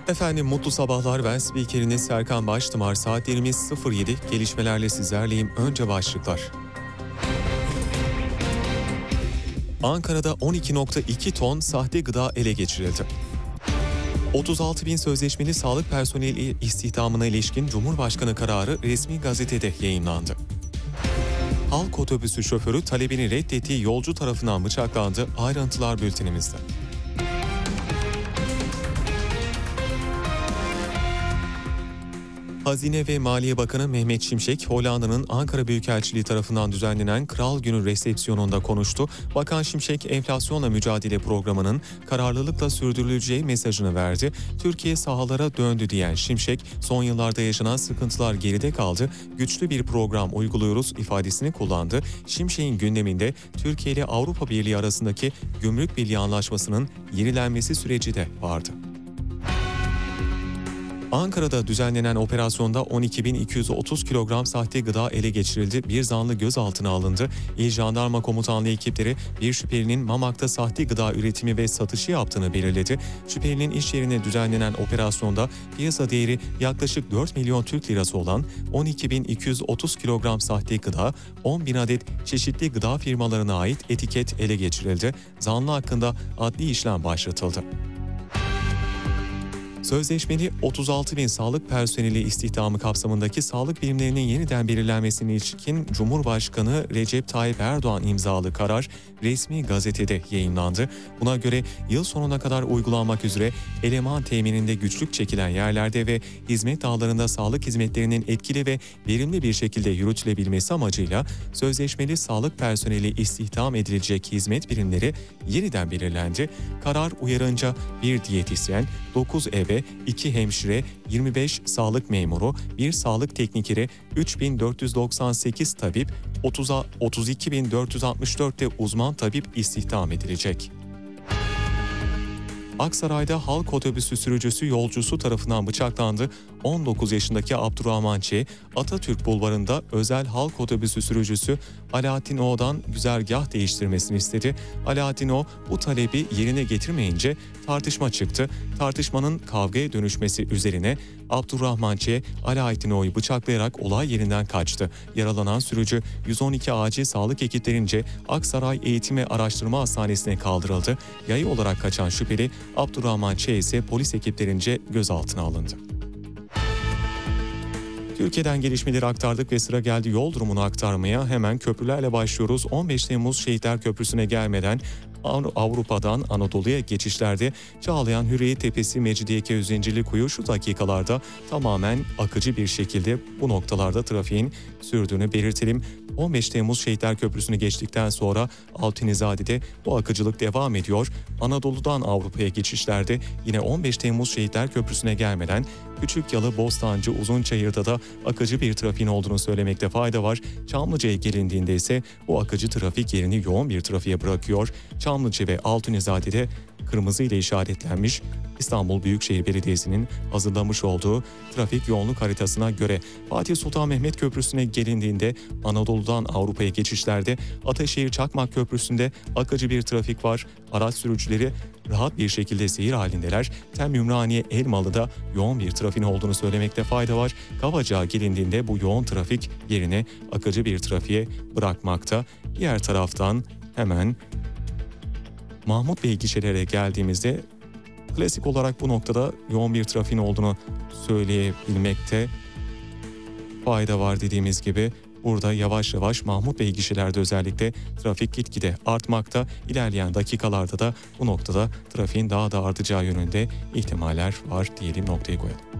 Efendim mutlu sabahlar, ben spikeriniz Serkan Baştımar. Saatlerimiz 07, gelişmelerle sizlerleyim. Önce başlıklar. Ankara'da 12,2 ton sahte gıda ele geçirildi. 36 bin sözleşmeli sağlık personeli istihdamına ilişkin Cumhurbaşkanı kararı resmi gazetede yayımlandı. Halk otobüsü şoförü talebini reddettiği yolcu tarafından bıçaklandı. Ayrıntılar bültenimizde. Hazine ve Maliye Bakanı Mehmet Şimşek, Hollanda'nın Ankara Büyükelçiliği tarafından düzenlenen Kral Günü resepsiyonunda konuştu. Bakan Şimşek, enflasyonla mücadele programının kararlılıkla sürdürüleceği mesajını verdi. Türkiye sahalara döndü diyen Şimşek, son yıllarda yaşanan sıkıntılar geride kaldı, güçlü bir program uyguluyoruz ifadesini kullandı. Şimşek'in gündeminde Türkiye ile Avrupa Birliği arasındaki Gümrük Birliği Anlaşması'nın yenilenmesi süreci de vardı. Ankara'da düzenlenen operasyonda 12.230 kilogram sahte gıda ele geçirildi. Bir zanlı gözaltına alındı. İl Jandarma Komutanlığı ekipleri bir şüphelinin Mamak'ta sahte gıda üretimi ve satışı yaptığını belirledi. Şüphelinin iş yerine düzenlenen operasyonda piyasa değeri yaklaşık 4 milyon Türk lirası olan 12.230 kilogram sahte gıda, 10.000 adet çeşitli gıda firmalarına ait etiket ele geçirildi. Zanlı hakkında adli işlem başlatıldı. Sözleşmeli 36 bin sağlık personeli istihdamı kapsamındaki sağlık birimlerinin yeniden belirlenmesine ilişkin Cumhurbaşkanı Recep Tayyip Erdoğan imzalı karar resmi gazetede yayımlandı. Buna göre yıl sonuna kadar uygulanmak üzere eleman temininde güçlük çekilen yerlerde ve hizmet ağlarında sağlık hizmetlerinin etkili ve verimli bir şekilde yürütülebilmesi amacıyla sözleşmeli sağlık personeli istihdam edilecek hizmet birimleri yeniden belirlendi. Karar uyarınca bir diyetisyen, 9 ebe, 2 hemşire, 25 sağlık memuru, 1 sağlık teknikeri, 3.498 tabip, 32.464 de uzman tabip istihdam edilecek. Aksaray'da halk otobüsü sürücüsü yolcusu tarafından bıçaklandı. 19 yaşındaki Abdurrahman Ç. Atatürk Bulvarı'nda özel halk otobüsü sürücüsü Alaaddin O'dan güzergah değiştirmesini istedi. Alaaddin O bu talebi yerine getirmeyince tartışma çıktı. Tartışmanın kavgaya dönüşmesi üzerine Abdurrahman Ç. Alaaddin O'yu bıçaklayarak olay yerinden kaçtı. Yaralanan sürücü 112 acil sağlık ekiplerince Aksaray Eğitim ve Araştırma Hastanesi'ne kaldırıldı. Yayı olarak kaçan şüpheli Abdurrahman Ç. ise polis ekiplerince gözaltına alındı. Türkiye'den gelişmeleri aktardık ve sıra geldi yol durumunu aktarmaya. Hemen köprülerle başlıyoruz. 15 Temmuz Şehitler Köprüsü'ne gelmeden Avrupa'dan Anadolu'ya geçişlerde Çağlayan, Hürriyet Tepesi, Mecidiyeköy, Zincirlikuyu şu dakikalarda tamamen akıcı bir şekilde bu noktalarda trafiğin sürdüğünü belirtelim. 15 Temmuz Şehitler Köprüsü'nü geçtikten sonra Altunizade'de bu akıcılık devam ediyor. Anadolu'dan Avrupa'ya geçişlerde yine 15 Temmuz Şehitler Köprüsü'ne gelmeden Küçükyalı, Bostancı, Uzunçayır'da da akıcı bir trafiğin olduğunu söylemekte fayda var. Çamlıca'ya gelindiğinde ise bu akıcı trafik yerini yoğun bir trafiğe bırakıyor. Çamlıca ve Altunizade'de kırmızı ile işaretlenmiş İstanbul Büyükşehir Belediyesi'nin hazırlamış olduğu trafik yoğunluk haritasına göre Fatih Sultan Mehmet Köprüsü'ne gelindiğinde Anadolu'dan Avrupa'ya geçişlerde Ataşehir-Çakmak Köprüsü'nde akıcı bir trafik var. Araç sürücüleri rahat bir şekilde seyir halindeler. Tem-Ümraniye Elmalı'da yoğun bir trafiğin olduğunu söylemekte fayda var. Kavacık'a gelindiğinde bu yoğun trafik yerine akıcı bir trafiğe bırakmakta. Diğer taraftan hemen Mahmut Bey gişelere geldiğimizde klasik olarak bu noktada yoğun bir trafiğin olduğunu söyleyebilmekte fayda var dediğimiz gibi. Burada yavaş yavaş Mahmut Bey gişelerde özellikle trafik gitgide artmakta. İlerleyen dakikalarda da bu noktada trafiğin daha da artacağı yönünde ihtimaller var diyelim, noktayı koyalım.